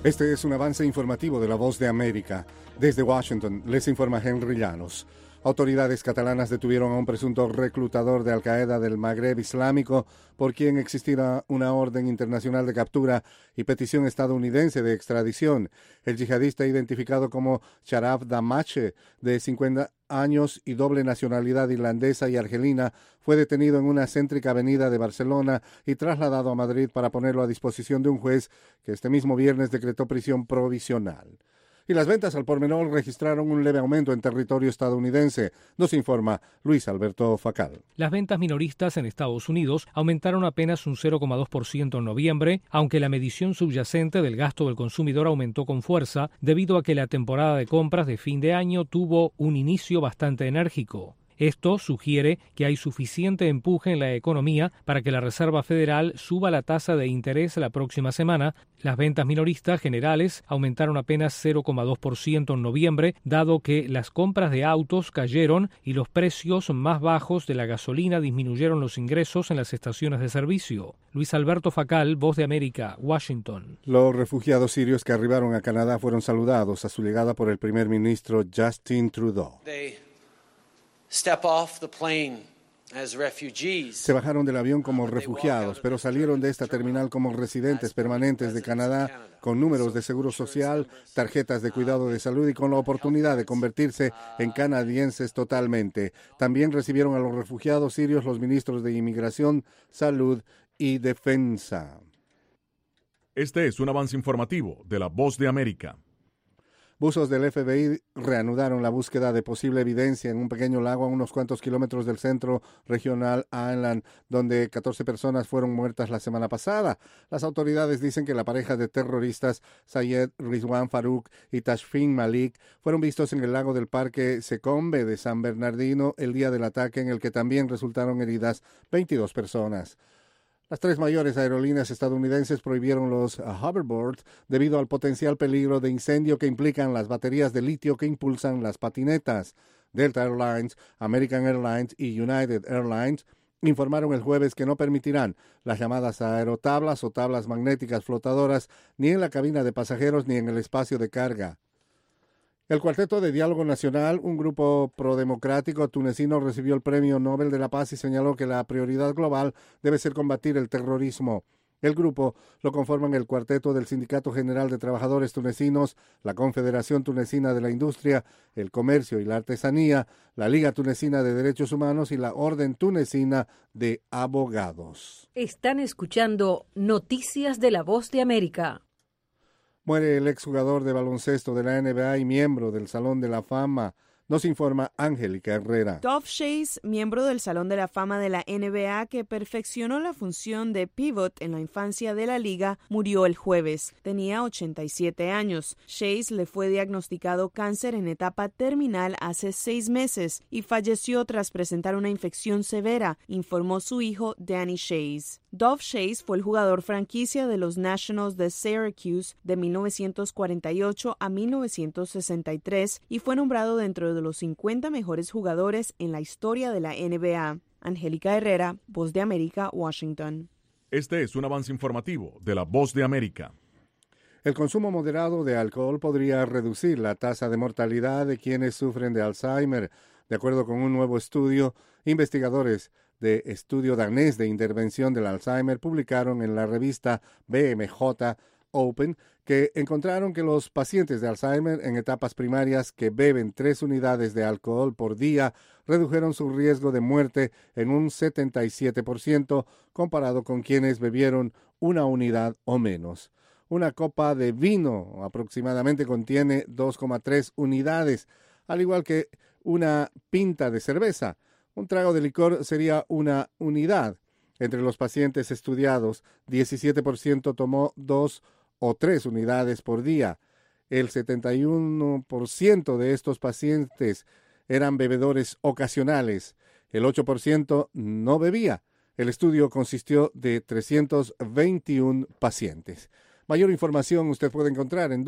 Este es un avance informativo de La Voz de América. Desde Washington, les informa Henry Llanos. Autoridades catalanas detuvieron a un presunto reclutador de Al-Qaeda del Magreb Islámico, por quien existía una orden internacional de captura y petición estadounidense de extradición. El yihadista, identificado como Sharaf Damache, de 50 años y doble nacionalidad irlandesa y argelina, fue detenido en una céntrica avenida de Barcelona y trasladado a Madrid para ponerlo a disposición de un juez que este mismo viernes decretó prisión provisional. Y las ventas al por menor registraron un leve aumento en territorio estadounidense, nos informa Luis Alberto Facal. Las ventas minoristas en Estados Unidos aumentaron apenas un 0,2% en noviembre, aunque la medición subyacente del gasto del consumidor aumentó con fuerza debido a que la temporada de compras de fin de año tuvo un inicio bastante enérgico. Esto sugiere que hay suficiente empuje en la economía para que la Reserva Federal suba la tasa de interés la próxima semana. Las ventas minoristas generales aumentaron apenas 0,2% en noviembre, dado que las compras de autos cayeron y los precios más bajos de la gasolina disminuyeron los ingresos en las estaciones de servicio. Luis Alberto Facal, Voz de América, Washington. Los refugiados sirios que arribaron a Canadá fueron saludados a su llegada por el primer ministro Justin Trudeau. Se bajaron del avión como refugiados, pero salieron de esta terminal como residentes permanentes de Canadá, con números de seguro social, tarjetas de cuidado de salud y con la oportunidad de convertirse en canadienses totalmente. También recibieron a los refugiados sirios los ministros de Inmigración, Salud y Defensa. Este es un avance informativo de La Voz de América. Buzos del FBI reanudaron la búsqueda de posible evidencia en un pequeño lago a unos cuantos kilómetros del centro regional Island, donde 14 personas fueron muertas la semana pasada. Las autoridades dicen que la pareja de terroristas Sayed Rizwan Farouk y Tashfin Malik fueron vistos en el lago del Parque Secombe de San Bernardino el día del ataque, en el que también resultaron heridas 22 personas. Las tres mayores aerolíneas estadounidenses prohibieron los hoverboards debido al potencial peligro de incendio que implican las baterías de litio que impulsan las patinetas. Delta Airlines, American Airlines y United Airlines informaron el jueves que no permitirán las llamadas aerotablas o tablas magnéticas flotadoras ni en la cabina de pasajeros ni en el espacio de carga. El Cuarteto de Diálogo Nacional, un grupo prodemocrático tunecino, recibió el Premio Nobel de la Paz y señaló que la prioridad global debe ser combatir el terrorismo. El grupo lo conforman el Cuarteto del Sindicato General de Trabajadores Tunecinos, la Confederación Tunecina de la Industria, el Comercio y la Artesanía, la Liga Tunecina de Derechos Humanos y la Orden Tunecina de Abogados. Están escuchando Noticias de La Voz de América. Muere el exjugador de baloncesto de la NBA y miembro del Salón de la Fama. Nos informa Angélica Herrera. Dov Chase, miembro del Salón de la Fama de la NBA que perfeccionó la función de pivot en la infancia de la liga, murió el jueves. Tenía 87 años. Chase le fue diagnosticado cáncer en etapa terminal hace 6 meses y falleció tras presentar una infección severa, informó su hijo Danny Chase. Dov Chase fue el jugador franquicia de los Nationals de Syracuse de 1948 a 1963 y fue nombrado dentro de los 50 mejores jugadores en la historia de la NBA. Angélica Herrera, Voz de América, Washington. Este es un avance informativo de La Voz de América. El consumo moderado de alcohol podría reducir la tasa de mortalidad de quienes sufren de Alzheimer. De acuerdo con un nuevo estudio, investigadores de Estudio Danés de Intervención del Alzheimer publicaron en la revista BMJ Open que encontraron que los pacientes de Alzheimer en etapas primarias que beben 3 unidades de alcohol por día redujeron su riesgo de muerte en un 77% comparado con quienes bebieron 1 unidad o menos. Una copa de vino aproximadamente contiene 2,3 unidades, al igual que una pinta de cerveza. Un trago de licor sería 1 unidad. Entre los pacientes estudiados, 17% tomó 2 o 3 unidades por día. El 71% de estos pacientes eran bebedores ocasionales. El 8% no bebía. El estudio consistió de 321 pacientes. Mayor información usted puede encontrar en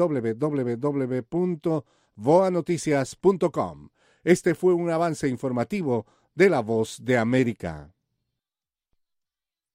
www.voanoticias.com. Este fue un avance informativo de La Voz de América.